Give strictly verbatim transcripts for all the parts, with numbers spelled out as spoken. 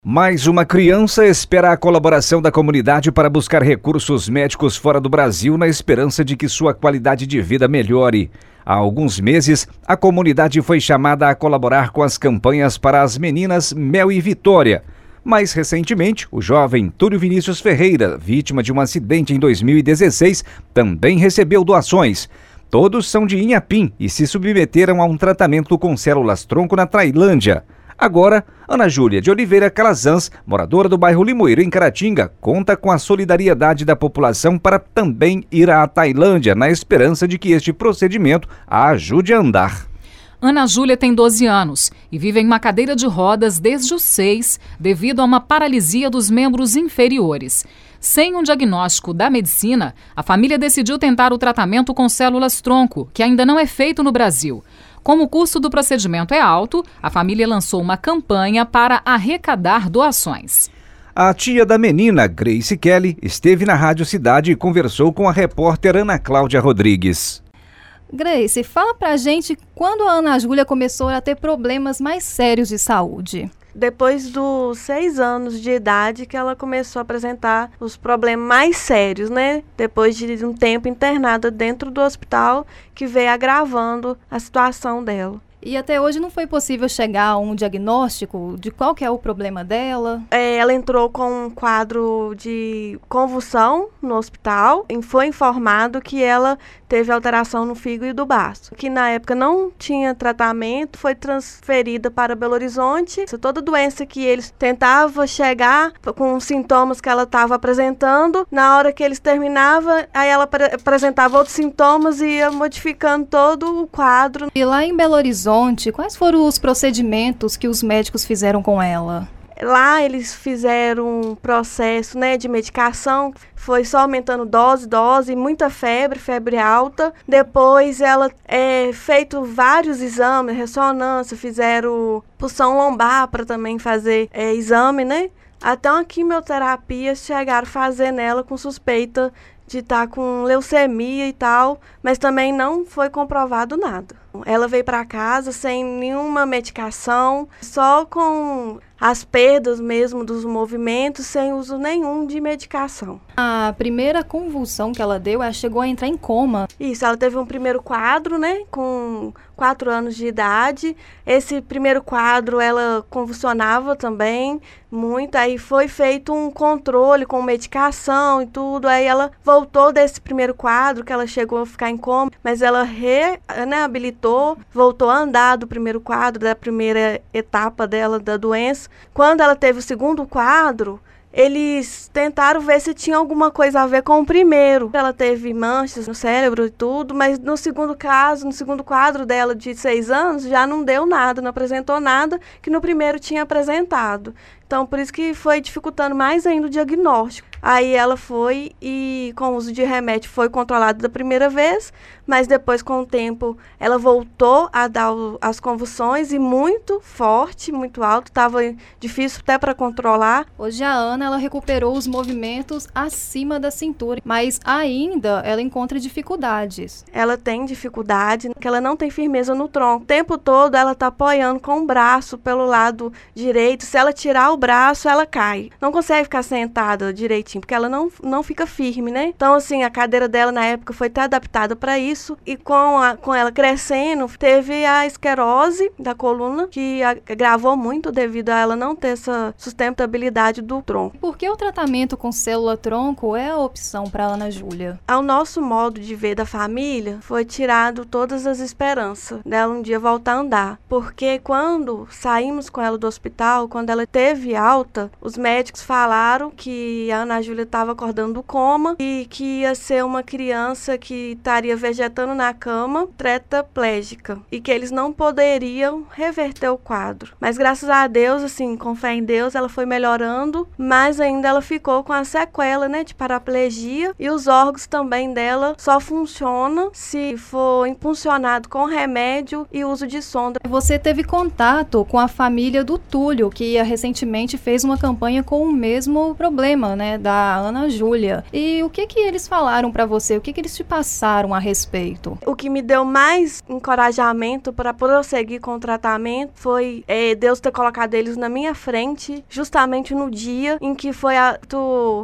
Mais uma criança espera a colaboração da comunidade para buscar recursos médicos fora do Brasil na esperança de que sua qualidade de vida melhore. Há alguns meses, a comunidade foi chamada a colaborar com as campanhas para as meninas Mel e Vitória. Mais recentemente, o jovem Túlio Vinícius Ferreira, vítima de um acidente em dois mil e dezesseis, também recebeu doações. Todos são de Inhapim e se submeteram a um tratamento com células-tronco na Tailândia. Agora, Ana Júlia de Oliveira Calazans, moradora do bairro Limoeiro, em Caratinga, conta com a solidariedade da população para também ir à Tailândia, na esperança de que este procedimento a ajude a andar. Ana Júlia tem doze anos e vive em uma cadeira de rodas desde os seis, devido a uma paralisia dos membros inferiores. Sem um diagnóstico da medicina, a família decidiu tentar o tratamento com células-tronco, que ainda não é feito no Brasil. Como o custo do procedimento é alto, a família lançou uma campanha para arrecadar doações. A tia da menina, Grace Kelly, esteve na Rádio Cidade e conversou com a repórter Ana Cláudia Rodrigues. Grace, fala pra gente quando a Ana Júlia começou a ter problemas mais sérios de saúde. Depois dos seis anos de idade que ela começou a apresentar os problemas mais sérios, né? Depois de um tempo internada dentro do hospital, que veio agravando a situação dela. E até hoje não foi possível chegar a um diagnóstico de qual que é o problema dela? É, ela entrou com um quadro de convulsão no hospital e foi informado que ela teve alteração no fígado e do baço, que na época não tinha tratamento, foi transferida para Belo Horizonte. Toda doença que eles tentavam chegar com os sintomas que ela estava apresentando, na hora que eles terminavam, aí ela apresentava outros sintomas e ia modificando todo o quadro. E lá em Belo Horizonte, quais foram os procedimentos que os médicos fizeram com ela? Lá eles fizeram um processo, né, de medicação, foi só aumentando dose, dose, muita febre, febre alta. Depois ela é feito vários exames, ressonância, fizeram punção lombar para também fazer é, exame, né? Até uma quimioterapia chegaram a fazer nela com suspeita de estar com leucemia e tal, mas também não foi comprovado nada. Ela veio para casa sem nenhuma medicação, só com as perdas mesmo dos movimentos, sem uso nenhum de medicação. A primeira convulsão que ela deu, ela chegou a entrar em coma. Isso, ela teve um primeiro quadro, né, com quatro anos de idade. Esse primeiro quadro ela convulsionava também muito, aí foi feito um controle com medicação e tudo, aí ela voltou desse primeiro quadro, que ela chegou a ficar em coma, mas ela reabilitou, voltou a andar do primeiro quadro, da primeira etapa dela da doença. Quando ela teve o segundo quadro, eles tentaram ver se tinha alguma coisa a ver com o primeiro. Ela teve manchas no cérebro e tudo, mas no segundo caso, no segundo quadro dela de seis anos, já não deu nada, não apresentou nada que no primeiro tinha apresentado. Então, por isso que foi dificultando mais ainda o diagnóstico. Aí ela foi e, com o uso de remédio, foi controlada da primeira vez, mas depois, com o tempo, ela voltou a dar o, as convulsões e muito forte, muito alto, estava difícil até para controlar. Hoje a Ana, ela recuperou os movimentos acima da cintura, mas ainda ela encontra dificuldades. Ela tem dificuldade, que ela não tem firmeza no tronco. O tempo todo ela está apoiando com o braço pelo lado direito. Se ela tirar o braço, ela cai. Não consegue ficar sentada direitinho, porque ela não, não fica firme, né? Então, assim, a cadeira dela na época foi até adaptada para isso. E com, a, com ela crescendo, teve a esclerose da coluna, que agravou muito devido a ela não ter essa sustentabilidade do tronco. Por que o tratamento com célula-tronco é a opção para Ana Júlia? Ao nosso modo de ver da família, foi tirado todas as esperanças dela um dia voltar a andar. Porque quando saímos com ela do hospital, quando ela teve alta, os médicos falaram que a Ana Júlia estava acordando do coma e que ia ser uma criança que estaria vegetando na cama, tetraplégica, e que eles não poderiam reverter o quadro. Mas graças a Deus, assim, com fé em Deus, ela foi melhorando, mas ainda ela ficou com a sequela, né, de paraplegia, e os órgãos também dela só funcionam se for impulsionado com remédio e uso de sonda. Você teve contato com a família do Túlio, que ia recentemente recentemente fez uma campanha com o mesmo problema, né, da Ana Júlia. E o que que eles falaram para você? O que que eles te passaram a respeito? O que me deu mais encorajamento para prosseguir com o tratamento foi é, Deus ter colocado eles na minha frente, justamente no dia em que foi a, tu,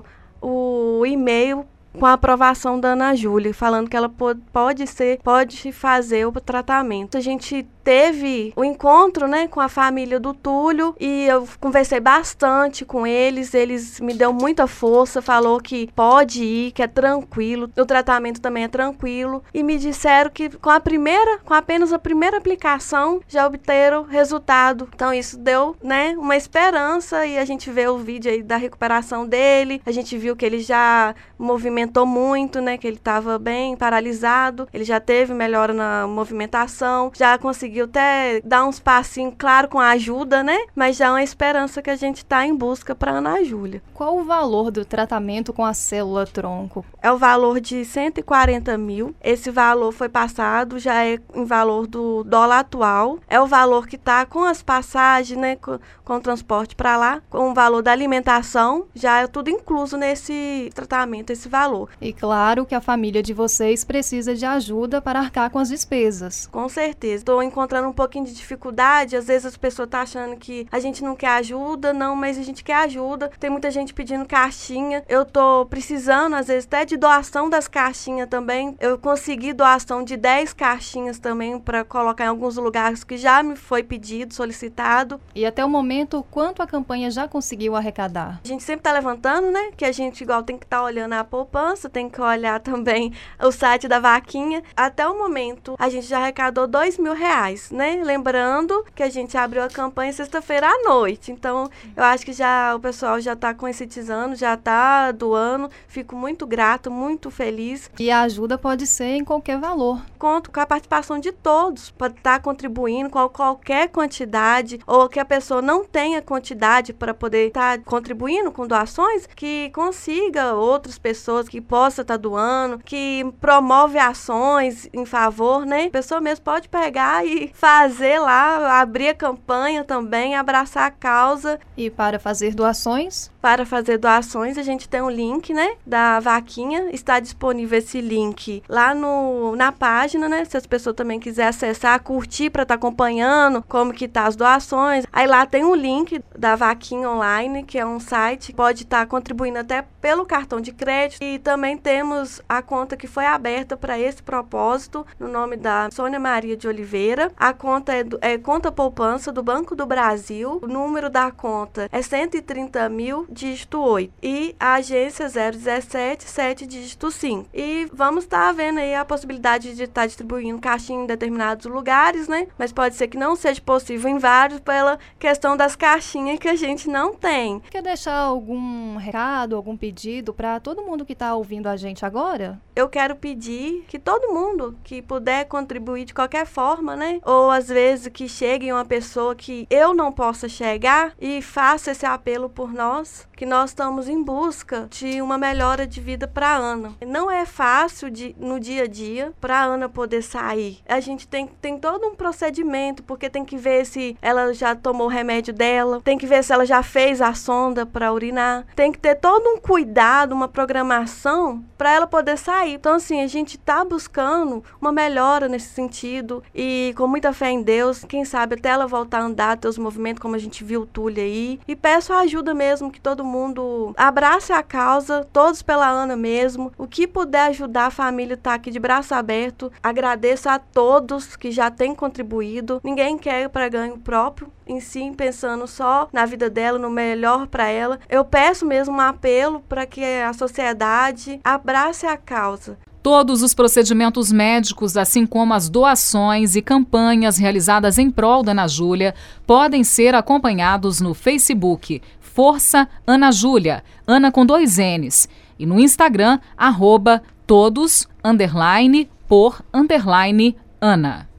o e-mail com a aprovação da Ana Júlia, falando que ela pode, pode ser, pode fazer o tratamento. A gente teve o encontro, né, com a família do Túlio e eu conversei bastante com eles, eles me deu muita força, falou que pode ir, que é tranquilo, o tratamento também é tranquilo e me disseram que com a primeira, com apenas a primeira aplicação já obteram resultado. Então isso deu, né, uma esperança e a gente vê o vídeo aí da recuperação dele, a gente viu que ele já movimentou muito, né, que ele estava bem paralisado, ele já teve melhora na movimentação, já conseguiu até dar uns passinhos, claro, com a ajuda, né? Mas já é uma esperança que a gente está em busca para Ana Júlia. Qual o valor do tratamento com a célula-tronco? É o valor de cento e quarenta mil. Esse valor foi passado, já é em valor do dólar atual. É o valor que está com as passagens, né? Com, com o transporte para lá, com o valor da alimentação, já é tudo incluso nesse tratamento, esse valor. E claro que a família de vocês precisa de ajuda para arcar com as despesas. Com certeza. Estou encontrando um pouquinho de dificuldade, às vezes as pessoas estão achando que a gente não quer ajuda, não, mas a gente quer ajuda. Tem muita gente pedindo caixinha, eu tô precisando, às vezes, até de doação das caixinhas também. Eu consegui doação de dez caixinhas também para colocar em alguns lugares que já me foi pedido, solicitado. E até o momento, quanto a campanha já conseguiu arrecadar? A gente sempre tá levantando, né, que a gente igual tem que estar tá olhando a poupança, tem que olhar também o site da vaquinha. Até o momento, a gente já arrecadou dois mil reais. Né? Lembrando que a gente abriu a campanha sexta-feira à noite, então eu acho que já o pessoal já está conscientizando, já está doando, fico muito grato, muito feliz. E a ajuda pode ser em qualquer valor. Conto com a participação de todos, pode estar contribuindo com qualquer quantidade, ou que a pessoa não tenha quantidade para poder estar contribuindo com doações, que consiga outras pessoas que possam estar doando, que promove ações em favor, né? A pessoa mesmo pode pegar e fazer lá, abrir a campanha também, abraçar a causa. E para fazer doações? Para fazer doações, a gente tem um link, né, da vaquinha. Está disponível esse link lá no, na página, né? Se as pessoas também quiserem acessar, curtir para estar tá acompanhando como que tá as doações. Aí lá tem um link da vaquinha online, que é um site que pode estar tá contribuindo até pelo cartão de crédito. E também temos a conta que foi aberta para esse propósito, no nome da Sônia Maria de Oliveira. A conta é, do, é conta poupança do Banco do Brasil. O número da conta é cento e trinta mil, dígito oito. E a agência zero dezessete, sete, dígito cinco. E vamos estar tá vendo aí a possibilidade de estar tá distribuindo caixinha em determinados lugares, né? Mas pode ser que não seja possível em vários pela questão das caixinhas que a gente não tem. Quer deixar algum recado, algum pedido para todo mundo que está ouvindo a gente agora? Eu quero pedir que todo mundo que puder contribuir de qualquer forma, né? Ou às vezes que chegue uma pessoa que eu não possa chegar e faça esse apelo por nós, que nós estamos em busca de uma melhora de vida para a Ana. Não é fácil de, no dia a dia para a Ana poder sair. A gente tem, tem todo um procedimento, porque tem que ver se ela já tomou o remédio dela, tem que ver se ela já fez a sonda para urinar, tem que ter todo um cuidado, uma programação para ela poder sair. Então, assim, a gente está buscando uma melhora nesse sentido e com muita fé em Deus, quem sabe até ela voltar a andar, ter os movimentos como a gente viu o Túlio aí. E peço a ajuda mesmo, que todo mundo abrace a causa, todos pela Ana mesmo. O que puder ajudar, a família está aqui de braço aberto. Agradeço a todos que já têm contribuído. Ninguém quer para ganho próprio, em si, pensando só na vida dela, no melhor para ela. Eu peço mesmo um apelo para que a sociedade abrace a causa. Todos os procedimentos médicos, assim como as doações e campanhas realizadas em prol da Ana Júlia, podem ser acompanhados no Facebook Força Ana Júlia, Ana com dois N's, e no Instagram, arroba todos, underline, por, underline, Ana.